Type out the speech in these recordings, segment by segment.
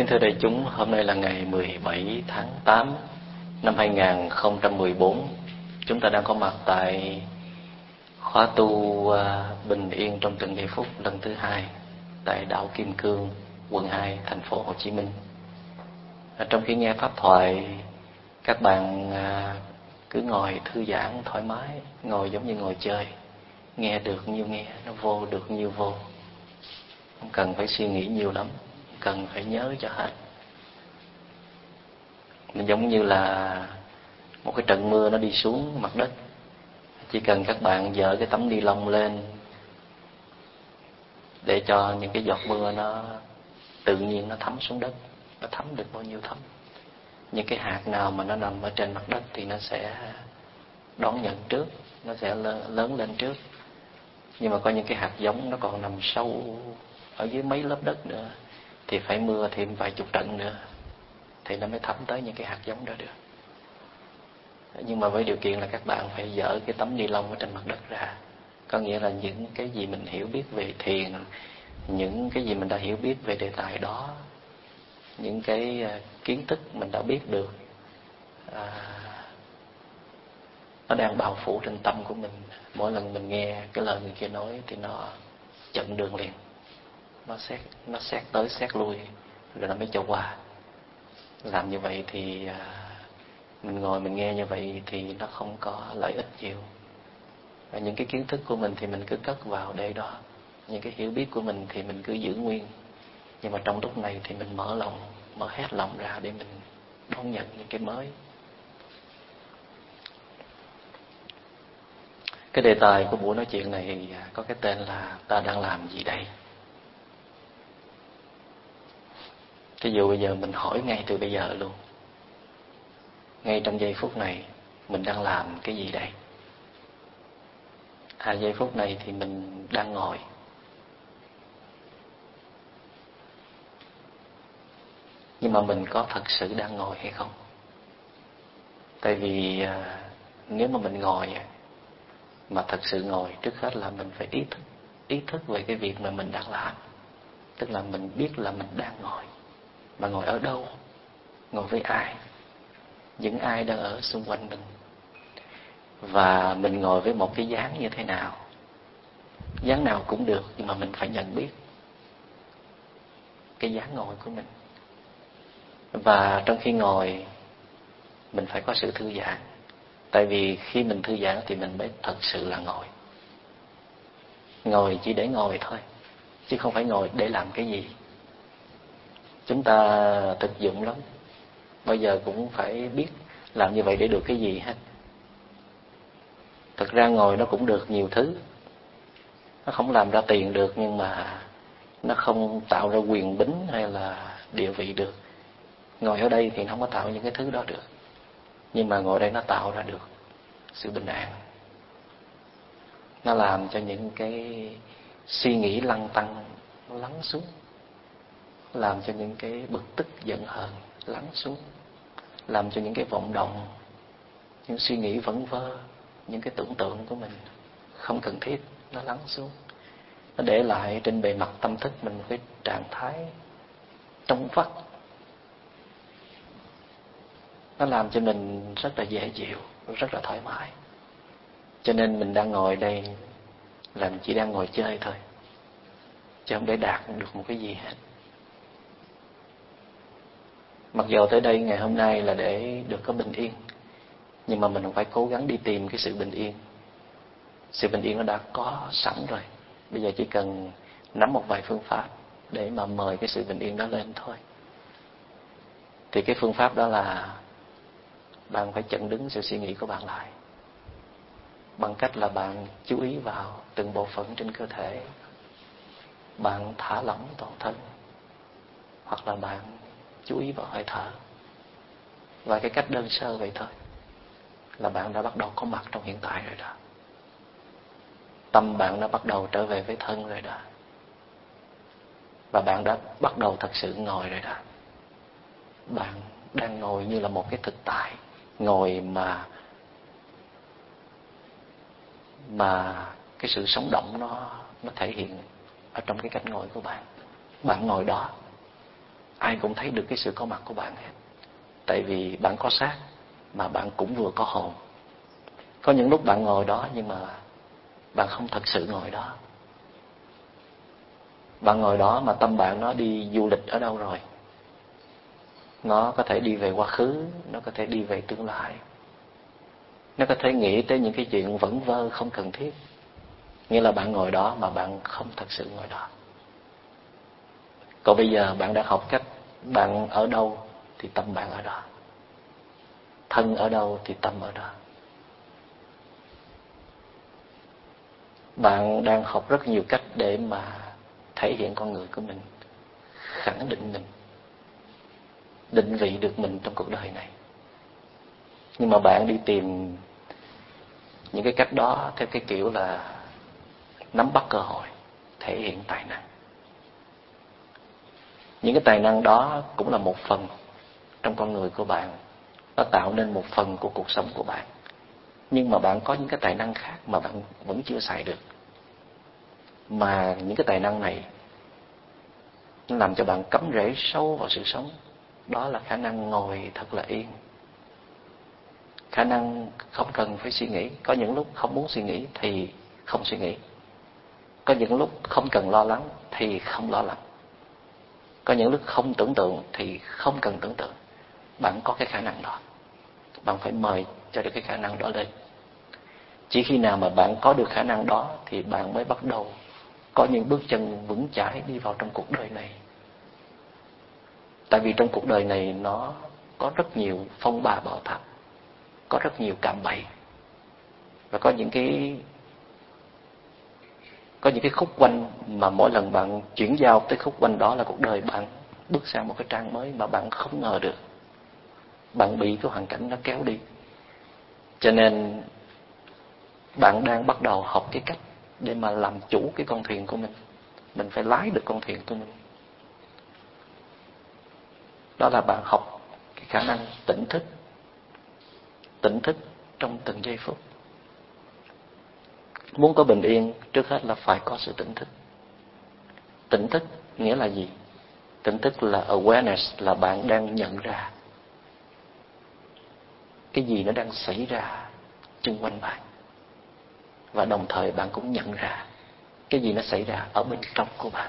Kính thưa đại chúng, hôm nay là ngày 17 tháng 8 năm 2014. Chúng ta đang có mặt tại khóa tu Bình Yên trong từng giây phút lần thứ 2 tại đảo Kim Cương, quận 2, thành phố Hồ Chí Minh. Trong khi nghe pháp thoại, các bạn cứ ngồi thư giãn thoải mái, ngồi giống như ngồi chơi, nghe được nhiêu nghe, nó vô được nhiêu vô, không cần phải suy nghĩ nhiều lắm, cần phải nhớ cho hết. Mình giống như là một cái trận mưa nó đi xuống mặt đất, chỉ cần các bạn dỡ cái tấm ni lông lên để cho những cái giọt mưa nó tự nhiên nó thấm xuống đất. Nó thấm được bao nhiêu thấm. Những cái hạt nào mà nó nằm ở trên mặt đất thì nó sẽ đón nhận trước, nó sẽ lớn lên trước. Nhưng mà có những cái hạt giống nó còn nằm sâu ở dưới mấy lớp đất nữa, thì phải mưa thêm vài chục trận nữa thì nó mới thấm tới những cái hạt giống đó được. Nhưng mà với điều kiện là các bạn phải dỡ cái tấm ni lông ở trên mặt đất ra. Có nghĩa là những cái gì mình hiểu biết về thiền, những cái gì mình đã hiểu biết về đề tài đó, những cái kiến thức mình đã biết được, nó đang bao phủ trên tâm của mình. Mỗi lần mình nghe cái lời người kia nói thì nó chặn đường liền, nó xét tới xét lui rồi nó mới cho qua. Làm như vậy thì mình ngồi mình nghe như vậy thì nó không có lợi ích nhiều. Và những cái kiến thức của mình thì mình cứ cất vào để đó, những cái hiểu biết của mình thì mình cứ giữ nguyên. Nhưng mà trong lúc này thì mình mở lòng, mở hết lòng ra để mình đón nhận những cái mới. Cái đề tài của buổi nói chuyện này có cái tên là ta đang làm gì đây? Ví dụ bây giờ mình hỏi ngay từ bây giờ luôn, ngay trong giây phút này mình đang làm cái gì đây? Giây phút này thì mình đang ngồi. Nhưng mà mình có thật sự đang ngồi hay không? Tại vì nếu mà mình ngồi mà thật sự ngồi, trước hết là mình phải ý thức về cái việc mà mình đang làm. Tức là mình biết là mình đang ngồi. Mà ngồi ở đâu? Ngồi với ai? Những ai đang ở xung quanh mình? Và mình ngồi với một cái dáng như thế nào? Dáng nào cũng được, nhưng mà mình phải nhận biết cái dáng ngồi của mình. Và trong khi ngồi, mình phải có sự thư giãn. Tại vì khi mình thư giãn thì mình mới thật sự là ngồi. Ngồi chỉ để ngồi thôi, chứ không phải ngồi để làm cái gì. Chúng ta thực dụng lắm, bây giờ cũng phải biết làm như vậy để được cái gì hết. Thực ra ngồi nó cũng được nhiều thứ. Nó không làm ra tiền được, nhưng mà nó không tạo ra quyền bính hay là địa vị được. Ngồi ở đây thì nó không có tạo những cái thứ đó được. Nhưng mà ngồi đây nó tạo ra được sự bình an. Nó làm cho những cái suy nghĩ lăn tăn nó lắng xuống. Làm cho những cái bực tức giận hờn lắng xuống. Làm cho những cái vọng động, những suy nghĩ vẩn vơ, những cái tưởng tượng của mình không cần thiết, nó lắng xuống. Nó để lại trên bề mặt tâm thức mình một cái trạng thái trong vắt. Nó làm cho mình rất là dễ chịu, rất là thoải mái. Cho nên mình đang ngồi đây là mình chỉ đang ngồi chơi thôi, chứ không để đạt được một cái gì hết. Mặc dù tới đây ngày hôm nay là để được có bình yên, nhưng mà mình không phải cố gắng đi tìm cái sự bình yên. Sự bình yên nó đã có sẵn rồi. Bây giờ chỉ cần nắm một vài phương pháp để mà mời cái sự bình yên đó lên thôi. Thì cái phương pháp đó là bạn phải chặn đứng sự suy nghĩ của bạn lại, bằng cách là bạn chú ý vào từng bộ phận trên cơ thể. Bạn thả lỏng toàn thân, hoặc là bạn chú ý vào hơi thở. Và cái cách đơn sơ vậy thôi là bạn đã bắt đầu có mặt trong hiện tại rồi đó. Tâm bạn đã bắt đầu trở về với thân rồi đó. Và bạn đã bắt đầu thật sự ngồi rồi đó. Bạn đang ngồi như là một cái thực tại. Ngồi mà cái sự sống động nó thể hiện ở trong cái cách ngồi của bạn. Bạn ngồi đó. ai cũng thấy được cái sự có mặt của bạn hết. Tại vì bạn có xác mà bạn cũng vừa có hồn. Có những lúc bạn ngồi đó nhưng mà bạn không thật sự ngồi đó. Bạn ngồi đó mà tâm bạn nó đi du lịch ở đâu rồi. Nó có thể đi về quá khứ, nó có thể đi về tương lai. Nó có thể nghĩ tới những cái chuyện vẩn vơ không cần thiết. Nghĩa là bạn ngồi đó mà bạn không thật sự ngồi đó. Còn bây giờ bạn đã học cách bạn ở đâu thì tâm bạn ở đó. Thân ở đâu thì tâm ở đó. Bạn đang học rất nhiều cách để mà thể hiện con người của mình, khẳng định mình, định vị được mình trong cuộc đời này. Nhưng mà bạn đi tìm những cái cách đó theo cái kiểu là nắm bắt cơ hội, thể hiện tài năng. Những cái tài năng đó cũng là một phần trong con người của bạn. Nó tạo nên một phần của cuộc sống của bạn. Nhưng mà bạn có những cái tài năng khác mà bạn vẫn chưa xài được. Mà những cái tài năng này nó làm cho bạn cắm rễ sâu vào sự sống. Đó là khả năng ngồi thật là yên. Khả năng không cần phải suy nghĩ. Có những lúc không muốn suy nghĩ thì không suy nghĩ. Có những lúc không cần lo lắng thì không lo lắng. Có những lúc không tưởng tượng thì không cần tưởng tượng. Bạn có cái khả năng đó. Bạn phải mời cho được cái khả năng đó lên. Chỉ khi nào mà bạn có được khả năng đó thì bạn mới bắt đầu có những bước chân vững chãi đi vào trong cuộc đời này. Tại vì trong cuộc đời này nó có rất nhiều phong ba bão táp, có rất nhiều cạm bẫy, và có những cái khúc quanh mà mỗi lần bạn chuyển giao tới khúc quanh đó là cuộc đời bạn bước sang một cái trang mới mà bạn không ngờ được. Bạn bị cái hoàn cảnh nó kéo đi. Cho nên bạn đang bắt đầu học cái cách để mà làm chủ cái con thuyền của mình. Mình phải lái được con thuyền của mình. Đó là bạn học cái khả năng tỉnh thức. Tỉnh thức trong từng giây phút. Muốn có bình yên, trước hết là phải có sự tỉnh thức. Tỉnh thức nghĩa là gì? Tỉnh thức là awareness, là bạn đang nhận ra cái gì nó đang xảy ra xung quanh bạn. Và đồng thời bạn cũng nhận ra cái gì nó xảy ra ở bên trong của bạn.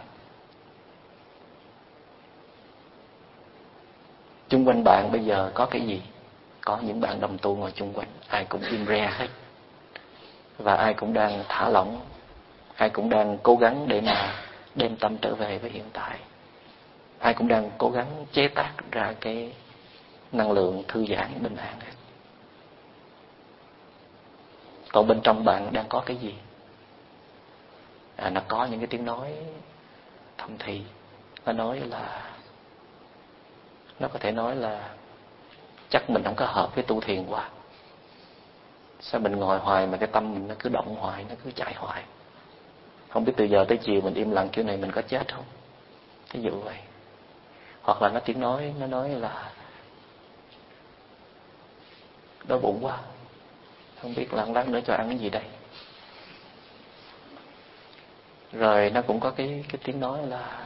Xung quanh bạn bây giờ có cái gì? Có những bạn đồng tu ngồi xung quanh, ai cũng im re hết. Và ai cũng đang thả lỏng, ai cũng đang cố gắng để mà đem tâm trở về với hiện tại. Ai cũng đang cố gắng chế tác ra cái năng lượng thư giãn bình an hết. Còn bên trong bạn đang có cái gì? Nó có những cái tiếng nói thầm thì. Nó có thể nói là chắc mình không có hợp với tu thiền quá. Sao mình ngồi hoài mà cái tâm mình nó cứ động hoài, nó cứ chạy hoài. Không biết từ giờ tới chiều mình im lặng kiểu này mình có chết không? Ví dụ vậy. Hoặc là nó tiếng nói, nó nói là đói bụng quá, không biết lát nữa cho ăn cái gì đây. Rồi nó cũng có cái tiếng nói là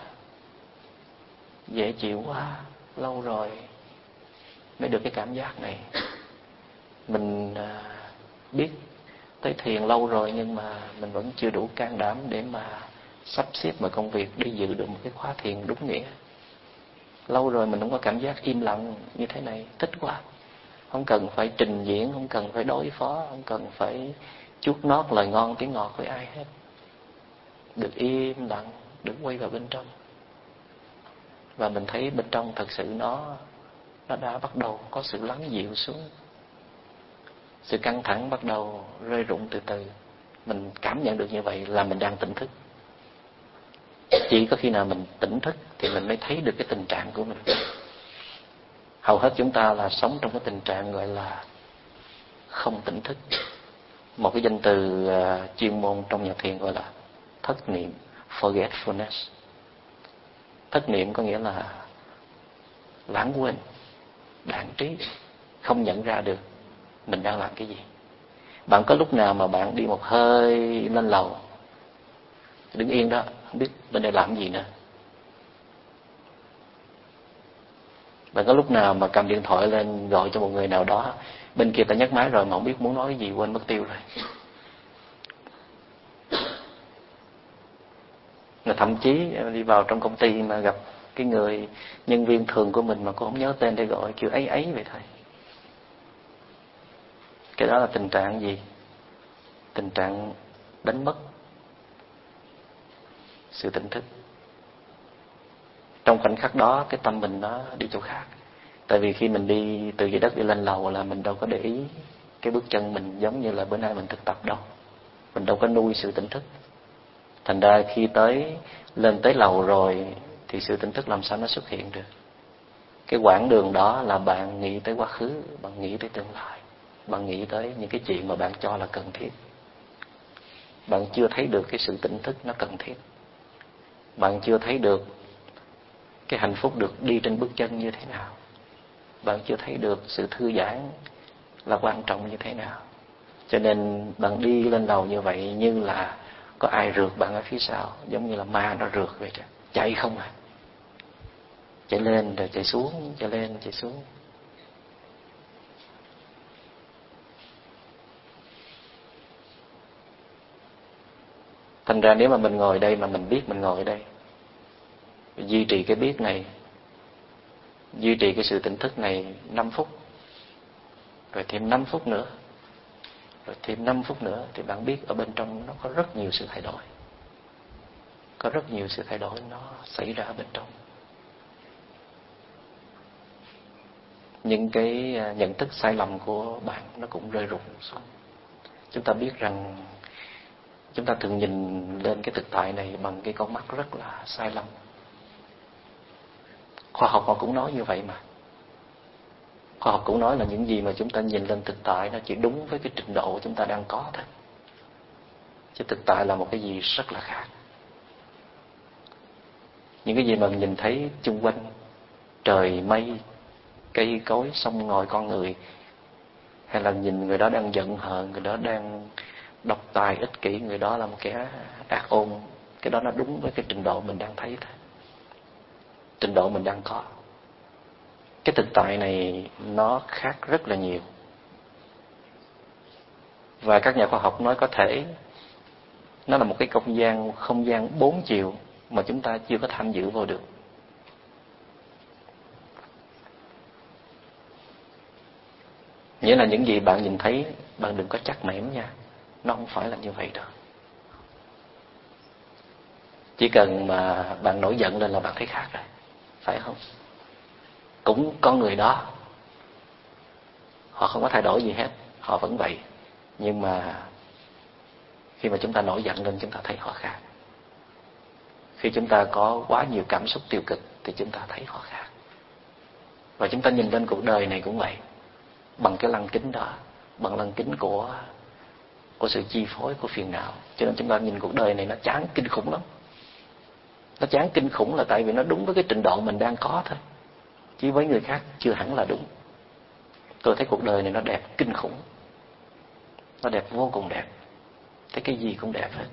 dễ chịu quá, lâu rồi mới được cái cảm giác này. Mình biết tới thiền lâu rồi nhưng mà mình vẫn chưa đủ can đảm để mà sắp xếp mọi công việc để dự được một cái khóa thiền đúng nghĩa. Lâu rồi mình không có cảm giác im lặng như thế này, thích quá. Không cần phải trình diễn, không cần phải đối phó, không cần phải chuốt nót lời ngon tiếng ngọt với ai hết. Được im lặng, được quay vào bên trong. Và mình thấy bên trong thật sự nó đã bắt đầu có sự lắng dịu xuống. Sự căng thẳng bắt đầu rơi rụng từ từ. Mình cảm nhận được như vậy là mình đang tỉnh thức. Chỉ có khi nào mình tỉnh thức thì mình mới thấy được cái tình trạng của mình. Hầu hết chúng ta là sống trong cái tình trạng gọi là không tỉnh thức. Một cái danh từ chuyên môn trong nhà thiền gọi là thất niệm, forgetfulness. Thất niệm có nghĩa là lãng quên, đãng trí, không nhận ra được mình đang làm cái gì. Bạn có lúc nào mà bạn đi một hơi lên lầu, đứng yên đó, không biết bên đây làm gì nữa, Bạn có lúc nào mà cầm điện thoại lên gọi cho một người nào đó, bên kia ta nhấc máy rồi mà không biết muốn nói cái gì, quên mất tiêu rồi. Mà thậm chí đi vào trong công ty mà gặp cái người nhân viên thường của mình mà cô không nhớ tên để gọi, kêu ấy ấy vậy thôi. Cái đó là tình trạng gì? Tình trạng đánh mất sự tỉnh thức. Trong khoảnh khắc đó cái tâm mình nó đi chỗ khác. Tại vì khi mình đi từ dưới đất đi lên lầu là mình đâu có để ý cái bước chân mình giống như là bữa nay mình thực tập đâu. Mình đâu có nuôi sự tỉnh thức. Thành ra khi lên tới lầu rồi thì sự tỉnh thức làm sao nó xuất hiện được. Cái quãng đường đó là bạn nghĩ tới quá khứ, bạn nghĩ tới tương lai, bạn nghĩ tới những cái chuyện mà bạn cho là cần thiết. Bạn chưa thấy được cái sự tỉnh thức nó cần thiết. Bạn chưa thấy được cái hạnh phúc được đi trên bước chân như thế nào. Bạn chưa thấy được sự thư giãn là quan trọng như thế nào. Cho nên bạn đi lên lầu như vậy như là có ai rượt bạn ở phía sau, giống như là ma nó rượt vậy đó. Chạy không à. Chạy lên rồi chạy xuống, chạy lên chạy xuống. Thành ra nếu mà mình ngồi đây mà mình biết mình ngồi đây, duy trì cái biết này, duy trì cái sự tỉnh thức này 5 phút, rồi thêm 5 phút nữa, rồi thêm 5 phút nữa, thì bạn biết ở bên trong nó có rất nhiều sự thay đổi. Có rất nhiều sự thay đổi nó xảy ra ở bên trong. Những cái nhận thức sai lầm của bạn nó cũng rơi rụng xuống. Chúng ta biết rằng chúng ta thường nhìn lên cái thực tại này bằng cái con mắt rất là sai lầm. Khoa học họ cũng nói như vậy mà. Khoa học cũng nói là những gì mà chúng ta nhìn lên thực tại nó chỉ đúng với cái trình độ chúng ta đang có thôi. Chứ thực tại là một cái gì rất là khác. Những cái gì mà mình nhìn thấy chung quanh, trời mây, cây cối, sông ngòi, con người, hay là nhìn người đó đang giận hờn, người đó đang độc tài ích kỷ, người đó là một kẻ ác ôn, cái đó nó đúng với cái trình độ mình đang thấy thôi, trình độ mình đang có. Cái thực tại này nó khác rất là nhiều. Và các nhà khoa học nói có thể nó là một cái không gian 4 chiều mà chúng ta chưa có tham dự vào được. Nghĩa là những gì bạn nhìn thấy, bạn đừng có chắc mẻm nha. Nó không phải là như vậy đâu. Chỉ cần mà bạn nổi giận lên là bạn thấy khác rồi. Phải không? Cũng có người đó, họ không có thay đổi gì hết, họ vẫn vậy. Nhưng mà khi mà chúng ta nổi giận lên, chúng ta thấy họ khác. Khi chúng ta có quá nhiều cảm xúc tiêu cực thì chúng ta thấy họ khác. Và chúng ta nhìn lên cuộc đời này cũng vậy. Bằng cái lăng kính đó, bằng lăng kính của sự chi phối của phiền não. Cho nên chúng ta nhìn cuộc đời này nó chán kinh khủng lắm. Nó chán kinh khủng là tại vì nó đúng với cái trình độ mình đang có thôi. Chứ với người khác chưa hẳn là đúng. Tôi thấy cuộc đời này nó đẹp kinh khủng. Nó đẹp vô cùng đẹp. Thấy cái gì cũng đẹp hết.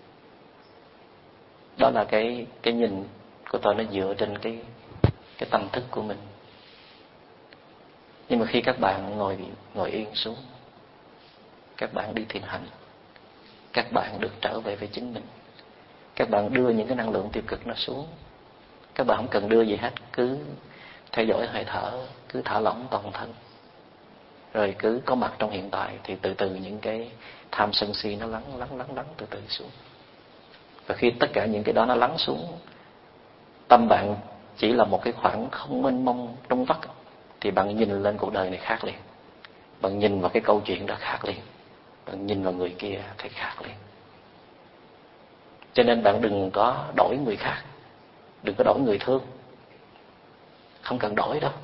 Đó là cái nhìn của tôi, nó dựa trên cái tâm thức của mình. Nhưng mà khi các bạn ngồi yên xuống, các bạn đi thiền hành, các bạn được trở về với chính mình. Các bạn đưa những cái năng lượng tiêu cực nó xuống. Các bạn không cần đưa gì hết, cứ theo dõi hơi thở, cứ thả lỏng toàn thân, rồi cứ có mặt trong hiện tại, thì từ từ những cái tham sân si nó lắng từ từ xuống. Và khi tất cả những cái đó nó lắng xuống, tâm bạn chỉ là một cái khoảng không mênh mông trong vắt, thì bạn nhìn lên cuộc đời này khác liền. Bạn nhìn vào cái câu chuyện đó khác liền. Bạn nhìn vào người kia thấy khác liền. Cho nên bạn đừng có đổi người khác, đừng có đổi người thương. Không cần đổi đâu.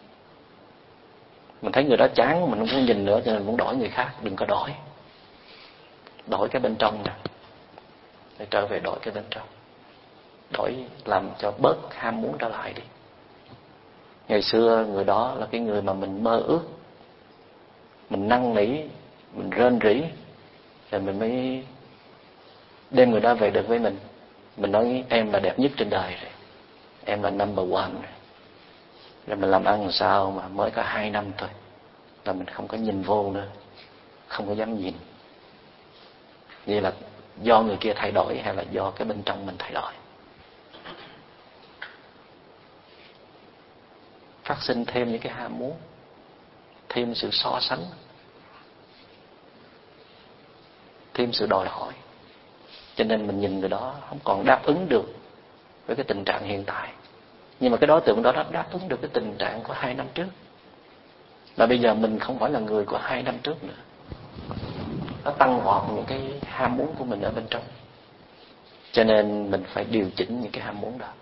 Mình thấy người đó chán, mình không muốn nhìn nữa, cho nên muốn đổi người khác. Đừng có đổi. Đổi cái bên trong nè, để trở về đổi cái bên trong. Đổi làm cho bớt ham muốn trở lại đi. Ngày xưa người đó là cái người mà mình mơ ước, mình năn nỉ, mình rên rỉ, rồi mình mới đem người đó về được với mình. Mình nói em là đẹp nhất trên đời rồi, em là number one rồi. Rồi mình làm ăn làm sao mà mới có 2 năm thôi là mình không có nhìn vô nữa, không có dám nhìn. Vậy là do người kia thay đổi hay là do cái bên trong mình thay đổi? Phát sinh thêm những cái ham muốn, thêm sự so sánh, thêm sự đòi hỏi. Cho nên mình nhìn người đó không còn đáp ứng được với cái tình trạng hiện tại. Nhưng mà cái đối tượng đó đã đáp ứng được cái tình trạng của 2 năm trước. Và bây giờ mình không phải là người của 2 năm trước nữa. Nó tăng vọt những cái ham muốn của mình ở bên trong. Cho nên mình phải điều chỉnh những cái ham muốn đó.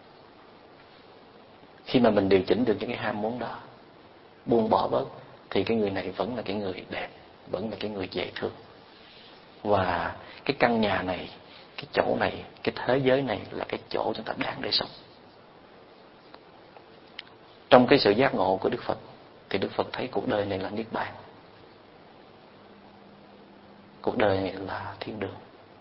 Khi mà mình điều chỉnh được những cái ham muốn đó, buông bỏ bớt, thì cái người này vẫn là cái người đẹp, vẫn là cái người dễ thương. Và cái căn nhà này, cái chỗ này, cái thế giới này là cái chỗ chúng ta đáng để sống. Trong cái sự giác ngộ của Đức Phật thì Đức Phật thấy cuộc đời này là niết bàn, cuộc đời này là thiên đường.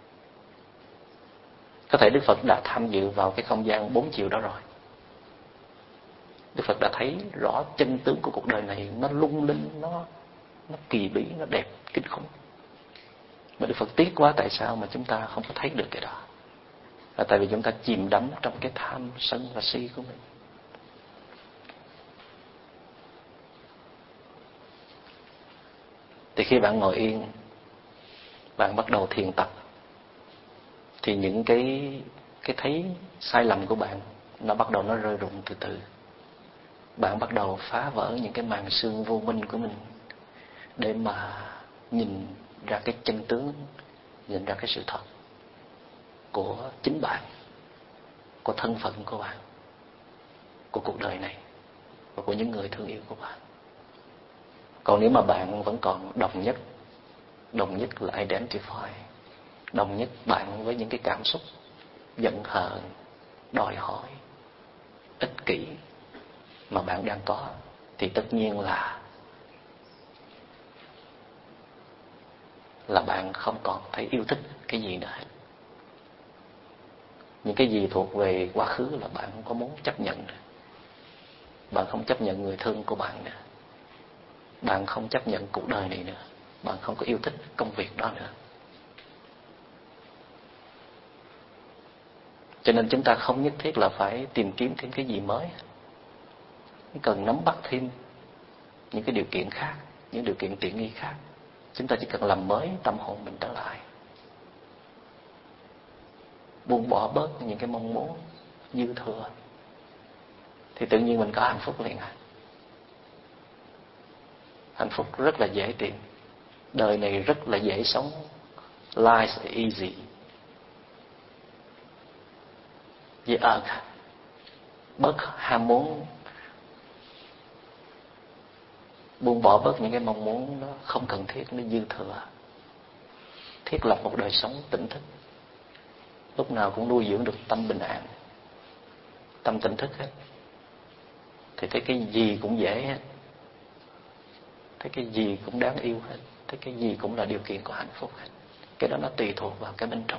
Có thể Đức Phật đã tham dự vào cái không gian 4 chiều đó rồi. Đức Phật đã thấy rõ chân tướng của cuộc đời này, nó lung linh, nó kỳ bí, nó đẹp kinh khủng. Mà Đức Phật tiếc quá, tại sao mà chúng ta không có thấy được cái đó? Là tại vì chúng ta chìm đắm trong cái tham sân và si của mình. Thì khi bạn ngồi yên, bạn bắt đầu thiền tập, thì những cái thấy sai lầm của bạn nó bắt đầu nó rơi rụng từ từ. Bạn bắt đầu phá vỡ những cái màn sương vô minh của mình để mà nhìn ra cái chân tướng, nhìn ra cái sự thật của chính bạn, của thân phận của bạn, của cuộc đời này và của những người thương yêu của bạn. Còn nếu mà bạn vẫn còn đồng nhất là identify, đồng nhất bạn với những cái cảm xúc giận hờn, đòi hỏi, ích kỷ mà bạn đang có, thì tất nhiên là bạn không còn thấy yêu thích cái gì nữa hết. Những cái gì thuộc về quá khứ là bạn không có muốn chấp nhận nữa. Bạn không chấp nhận người thương của bạn nữa. Bạn không chấp nhận cuộc đời này nữa. Bạn không có yêu thích công việc đó nữa. Cho nên chúng ta không nhất thiết là phải tìm kiếm thêm cái gì mới. Chỉ cần nắm bắt thêm những cái điều kiện khác, những điều kiện tiện nghi khác. Chúng ta chỉ cần làm mới tâm hồn mình trở lại, buông bỏ bớt những cái mong muốn dư thừa, thì tự nhiên mình có hạnh phúc liền. Hạnh phúc rất là dễ tìm, đời này rất là dễ sống, life is easy. Dễ bớt ham muốn, buông bỏ bớt những cái mong muốn nó không cần thiết, nó dư thừa, thiết lập một đời sống tỉnh thức, lúc nào cũng nuôi dưỡng được tâm bình an, tâm tỉnh thức hết. Thì thấy cái gì cũng dễ hết, thấy cái gì cũng đáng yêu hết, thấy cái gì cũng là điều kiện của hạnh phúc hết. Cái đó nó tùy thuộc vào cái bên trong.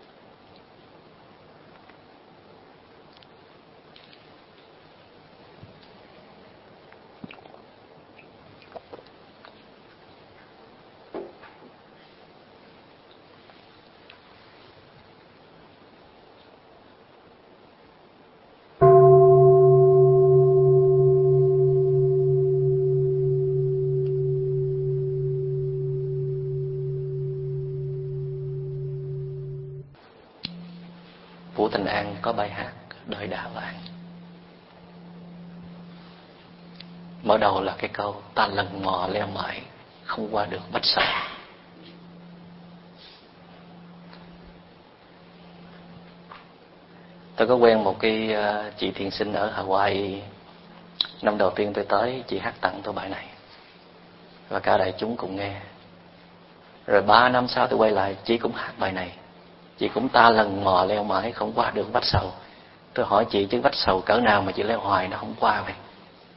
Vũ Tình An có bài hát Đời Đã Vàng. Mở đầu là cái câu ta lần mò leo mãi không qua được vách sầu. Tôi có quen một cái chị thiền sinh ở Hawaii. Năm đầu tiên tôi tới, chị hát tặng tôi bài này và cả đại chúng cùng nghe. Rồi 3 năm sau tôi quay lại, chị cũng hát bài này. Chị cũng ta lần mò leo mãi không qua được vách sầu. Tôi hỏi chị, chứ vách sầu cỡ nào mà chị leo hoài nó không qua vậy?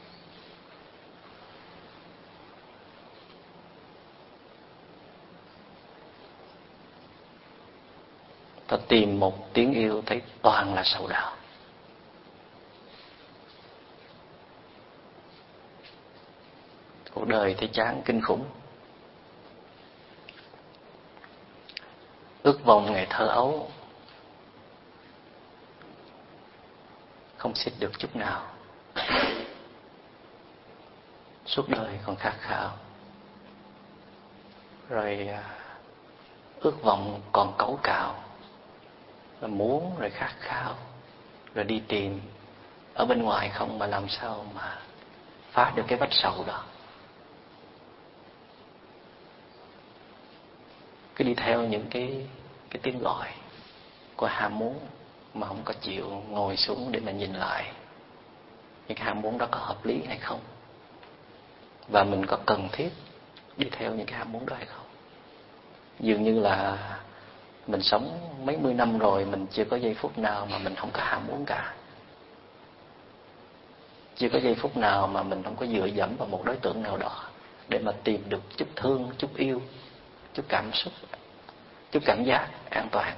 Ta tìm một tiếng yêu thấy toàn là sầu đau. cuộc đời thì chán kinh khủng. Ước vọng ngày thơ ấu không xích được chút nào. Suốt đời còn khát khao, rồi ước vọng còn cấu cào, rồi muốn, rồi khát khao, rồi đi tìm ở bên ngoài không, mà làm sao mà phá được cái vách sầu đó. Cứ đi theo những cái tiếng gọi của ham muốn mà không có chịu ngồi xuống để mà nhìn lại những cái ham muốn đó có hợp lý hay không, và mình có cần thiết đi theo những cái ham muốn đó hay không. Dường như là mình sống mấy mươi năm rồi, mình chưa có giây phút nào mà mình không có ham muốn cả. Chưa có giây phút nào mà mình không có dựa dẫm vào một đối tượng nào đó để mà tìm được chút thương, chút yêu, chút cảm xúc, chút cảm giác an toàn.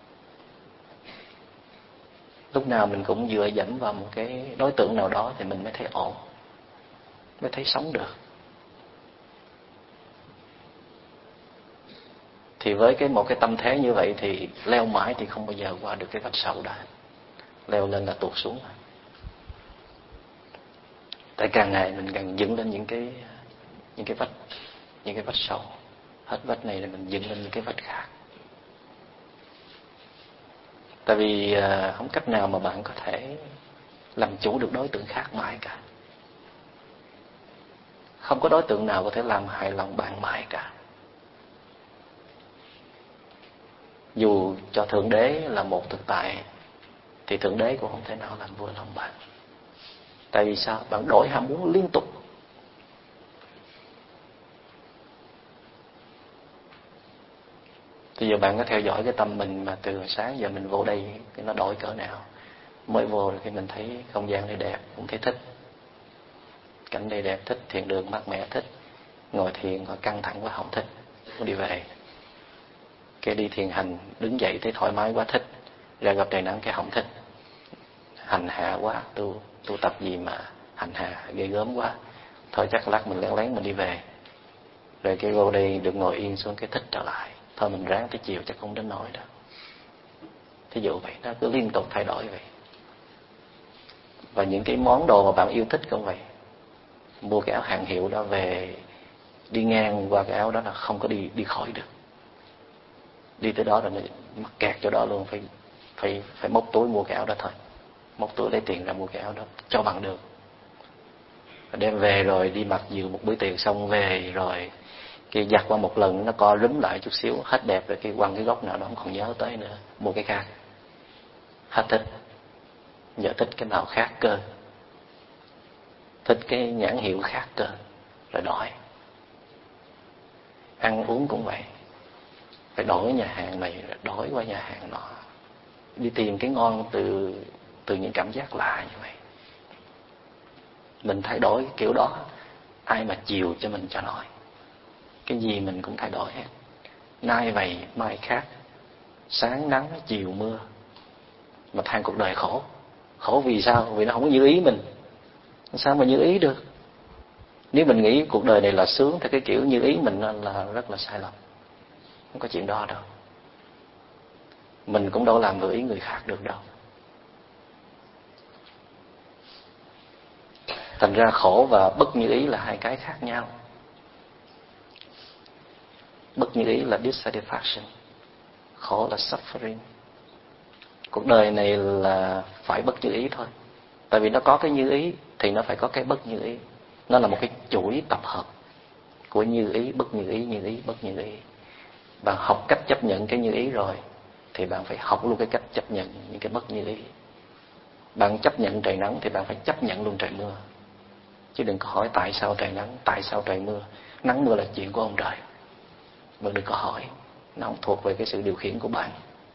Lúc nào mình cũng dựa dẫm vào một cái đối tượng nào đó thì mình mới thấy ổn, mới thấy sống được. Thì với một cái tâm thế như vậy thì leo mãi thì không bao giờ qua được cái vách sầu đó. Leo lên là tụt xuống. Tại càng ngày mình càng dựng lên những cái vách sầu. Hết vách này là mình dựng lên những cái vách khác. Tại vì không cách nào mà bạn có thể làm chủ được đối tượng khác mãi cả. Không có đối tượng nào có thể làm hài lòng bạn mãi cả. Dù cho Thượng Đế là một thực tại thì Thượng Đế cũng không thể nào làm vui lòng bạn. Tại vì sao? Bạn đổi ham muốn liên tục. Bây giờ bạn có theo dõi cái tâm mình mà từ sáng giờ mình vô đây cái nó đổi cỡ nào. Mới vô thì mình thấy không gian đây đẹp, cũng thấy thích. Cảnh đây đẹp thích, thiền đường mát mẻ thích. Ngồi thiền có căng thẳng quá không thích, muốn đi về. Cái đi thiền hành đứng dậy thấy thoải mái quá thích, ra gặp trời nắng cái không thích. Hành hạ quá, tu tập gì mà hành hạ ghê gớm quá, thôi chắc lát mình lén lén mình đi về. Rồi cái vô đây được ngồi yên xuống cái thích trở lại, thôi mình ráng tới chiều chắc không đến nỗi đâu. Thí dụ vậy, nó cứ liên tục thay đổi vậy. Và những cái món đồ mà bạn yêu thích cũng vậy. Mua cái áo hàng hiệu đó về, đi ngang qua cái áo đó là không có đi khỏi được. Đi tới đó rồi mắc kẹt chỗ đó luôn, phải móc túi mua cái áo đó thôi. Móc túi lấy tiền ra mua cái áo đó cho bằng được. Đem về rồi đi mặc dự một bữa tiệc xong về rồi cái giặt qua một lần nó co rúm lại chút xíu hết đẹp rồi, cái quăng cái góc nào đó không còn nhớ tới nữa, mua cái khác. Hết thích. Giờ thích cái nào khác cơ, thích cái nhãn hiệu khác cơ, rồi đổi. Ăn uống cũng vậy, phải đổi nhà hàng này rồi đổi qua nhà hàng nọ, đi tìm cái ngon từ những cảm giác lạ như vậy. Mình thay đổi cái kiểu đó, ai mà chiều cho mình cho nổi. Cái gì mình cũng thay đổi hết. Nay vậy mai khác, sáng nắng chiều mưa. Mà than cuộc đời khổ. Khổ vì sao? Vì nó không có như ý mình. Sao mà như ý được? Nếu mình nghĩ cuộc đời này là sướng thì cái kiểu như ý mình là rất là sai lầm. Không có chuyện đó đâu. Mình cũng đâu làm vừa ý người khác được đâu. Thành ra khổ và bất như ý là hai cái khác nhau. Bất như ý là dissatisfaction, khổ là suffering. Cuộc đời này là phải bất như ý thôi. Tại vì nó có cái như ý thì nó phải có cái bất như ý. Nó là một cái chuỗi tập hợp của như ý, bất như ý, như ý, bất như ý. Bạn học cách chấp nhận cái như ý rồi thì bạn phải học luôn cái cách chấp nhận những cái bất như ý. Bạn chấp nhận trời nắng thì bạn phải chấp nhận luôn trời mưa. Chứ đừng có hỏi tại sao trời nắng, tại sao trời mưa. Nắng mưa là chuyện của ông trời. Bạn đừng có hỏi, nó không thuộc về cái sự điều khiển của bạn.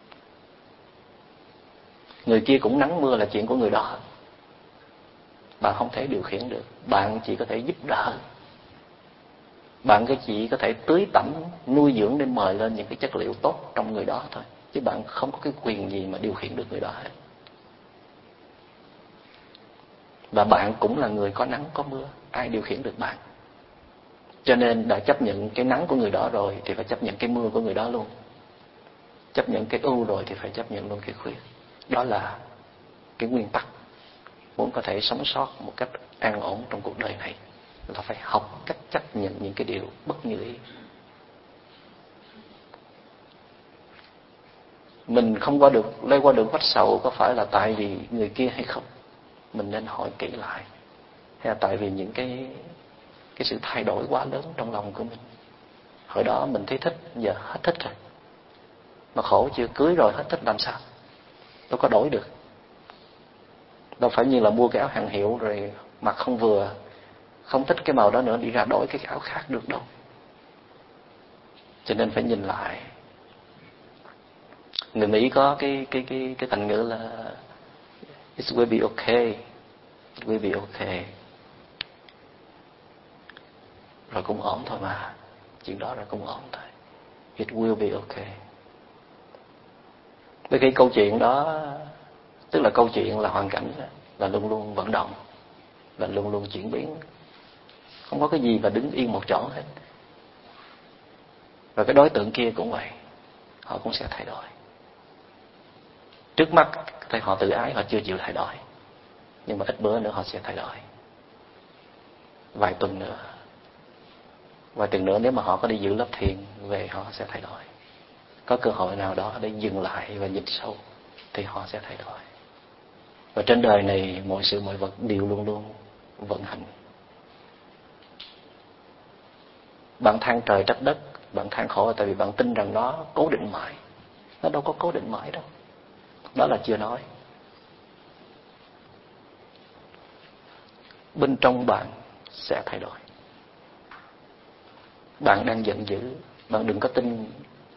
Người kia cũng nắng mưa là chuyện của người đó. Bạn không thể điều khiển được. Bạn chỉ có thể giúp đỡ. Bạn chỉ có thể tưới tẩm, nuôi dưỡng để mời lên những cái chất liệu tốt trong người đó thôi. Chứ bạn không có cái quyền gì mà điều khiển được người đó hết. Và bạn cũng là người có nắng có mưa. Ai điều khiển được bạn? Cho nên đã chấp nhận cái nắng của người đó rồi thì phải chấp nhận cái mưa của người đó luôn. Chấp nhận cái ưu rồi thì phải chấp nhận luôn cái khuyết. Đó là cái nguyên tắc. Muốn có thể sống sót một cách an ổn trong cuộc đời này là phải học cách chấp nhận những cái điều bất như ý. Mình không qua được, lây qua được vách sầu có phải là tại vì người kia hay không? Mình nên hỏi kỹ lại. Hay là tại vì những cái sự thay đổi quá lớn trong lòng của mình? Hồi đó mình thấy thích, giờ hết thích rồi. Mà khổ chưa, cưới rồi hết thích làm sao? Đâu có đổi được. Đâu phải như là mua cái áo hàng hiệu rồi mặc không vừa, không thích cái màu đó nữa đi ra đổi cái áo khác được đâu. Cho nên phải nhìn lại. Người Mỹ có cái thành ngữ là it will be okay, it will be okay. Rồi cũng ổn thôi mà, chuyện đó rồi cũng ổn thôi. It will be okay. Với cái câu chuyện đó, tức là câu chuyện là hoàn cảnh là luôn luôn vận động, là luôn luôn chuyển biến, không có cái gì mà đứng yên một chỗ hết. Và cái đối tượng kia cũng vậy, họ cũng sẽ thay đổi. Trước mắt thì họ tự ái, họ chưa chịu thay đổi, nhưng mà ít bữa nữa họ sẽ thay đổi. Vài tuần nữa nếu mà họ có đi giữ lớp thiền về, họ sẽ thay đổi. Có cơ hội nào đó để dừng lại và nhìn sâu thì họ sẽ thay đổi. Và trên đời này mọi sự mọi vật đều luôn luôn vận hành. Bạn than trời trách đất, bạn than khổ là tại vì bạn tin rằng nó cố định mãi. Nó đâu có cố định mãi đâu. Đó là chưa nói. Bên trong bạn sẽ thay đổi. Bạn đang giận dữ, bạn đừng có tin